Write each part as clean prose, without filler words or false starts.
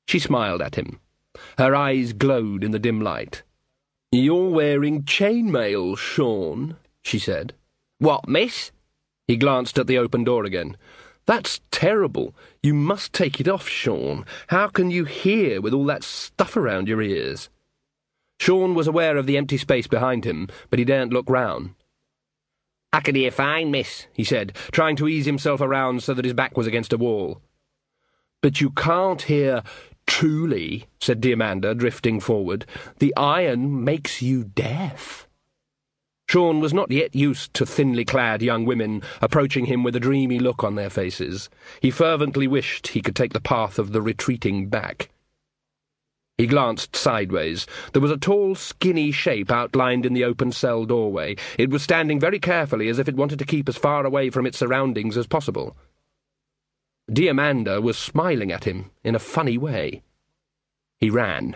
She smiled at him. Her eyes glowed in the dim light. "You're wearing chainmail, Sean," she said. "What, miss?" He glanced at the open door again. "That's terrible. You must take it off, Sean. How can you hear with all that stuff around your ears?" Sean was aware of the empty space behind him, but he daren't look round. "I can hear fine, miss," he said, trying to ease himself around so that his back was against a wall. "But you can't hear truly," said Diamanda, drifting forward. "The iron makes you deaf." Sean was not yet used to thinly clad young women approaching him with a dreamy look on their faces. He fervently wished he could take the path of the retreating back. He glanced sideways. There was a tall, skinny shape outlined in the open cell doorway. It was standing very carefully, as if it wanted to keep as far away from its surroundings as possible. Diamanda was smiling at him in a funny way. He ran.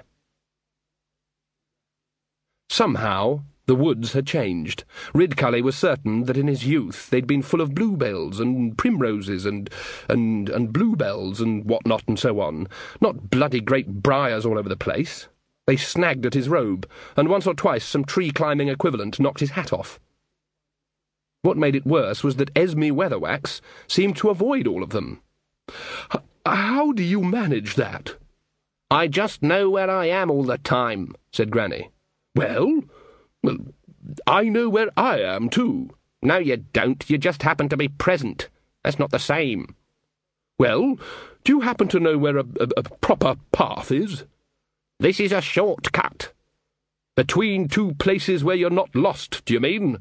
Somehow, the woods had changed. Ridcully was certain that in his youth they'd been full of bluebells and primroses and bluebells and what-not and so on. Not bloody great briars all over the place. They snagged at his robe, and once or twice some tree-climbing equivalent knocked his hat off. What made it worse was that Esme Weatherwax seemed to avoid all of them. "How do you manage that?" "I just know where I am all the time," said Granny. Well, I know where I am, too." "No, you don't. You just happen to be present. That's not the same." "Well, do you happen to know where a proper path is?" "This is a shortcut." "Between two places where you're not lost, do you mean?"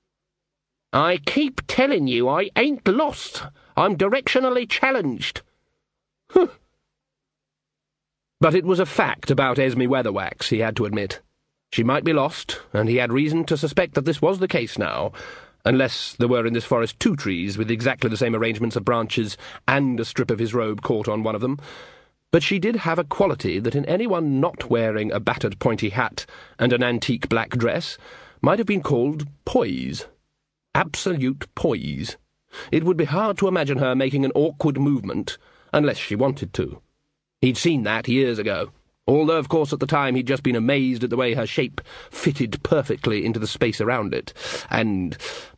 "I keep telling you I ain't lost. I'm directionally challenged." "Huh." But it was a fact about Esme Weatherwax, he had to admit. She might be lost, and he had reason to suspect that this was the case now, unless there were in this forest two trees with exactly the same arrangements of branches and a strip of his robe caught on one of them. But she did have a quality that in anyone not wearing a battered pointy hat and an antique black dress might have been called poise. Absolute poise. It would be hard to imagine her making an awkward movement, unless she wanted to. He'd seen that years ago, although, of course, at the time he'd just been amazed at the way her shape fitted perfectly into the space around it, and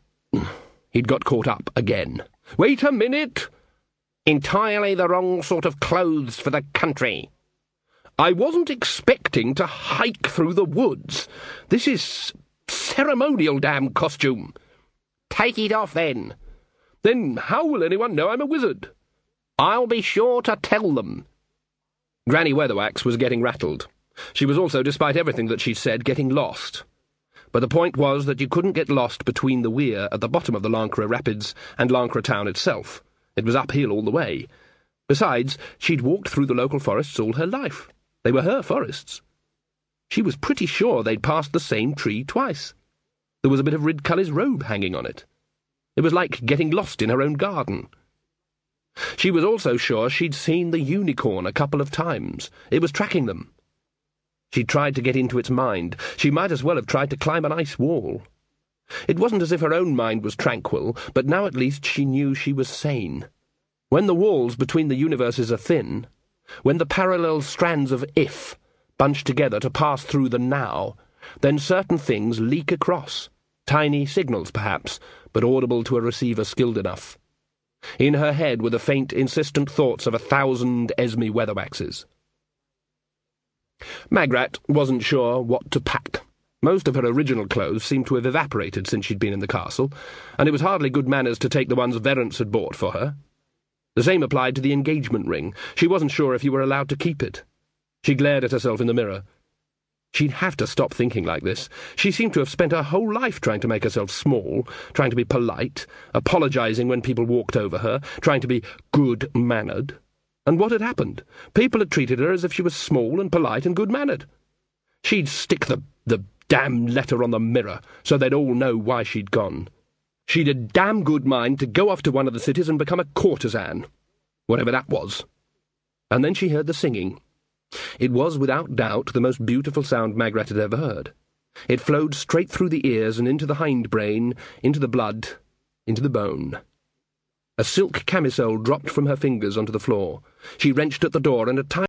he'd got caught up again. "Wait a minute!" "Entirely the wrong sort of clothes for the country." "I wasn't expecting to hike through the woods. This is ceremonial damn costume." "Take it off, then." "Then how will anyone know I'm a wizard?" "I'll be sure to tell them." Granny Weatherwax was getting rattled. She was also, despite everything that she'd said, getting lost. But the point was that you couldn't get lost between the weir at the bottom of the Lancre Rapids and Lancre town itself. It was uphill all the way. Besides, she'd walked through the local forests all her life. They were her forests. She was pretty sure they'd passed the same tree twice. There was a bit of Ridcully's robe hanging on it. It was like getting lost in her own garden. She was also sure she'd seen the unicorn a couple of times. It was tracking them. She tried to get into its mind. She might as well have tried to climb an ice wall. It wasn't as if her own mind was tranquil, but now at least she knew she was sane. When the walls between the universes are thin, when the parallel strands of if bunch together to pass through the now, then certain things leak across. Tiny signals, perhaps, but audible to a receiver skilled enough. In her head were the faint, insistent thoughts of 1,000 Esme Weatherwaxes. Magrat wasn't sure what to pack. Most of her original clothes seemed to have evaporated since she'd been in the castle, and it was hardly good manners to take the ones Verence had bought for her. The same applied to the engagement ring. She wasn't sure if you were allowed to keep it. She glared at herself in the mirror. She'd have to stop thinking like this. She seemed to have spent her whole life trying to make herself small, trying to be polite, apologizing when people walked over her, trying to be good-mannered. And what had happened? People had treated her as if she was small and polite and good-mannered. She'd stick the damn letter on the mirror, so they'd all know why she'd gone. She'd a damn good mind to go off to one of the cities and become a courtesan, whatever that was. And then she heard the singing. It was, without doubt, the most beautiful sound Magrat had ever heard. It flowed straight through the ears and into the hindbrain, into the blood, into the bone. A silk camisole dropped from her fingers onto the floor. She wrenched at the door, and a tiny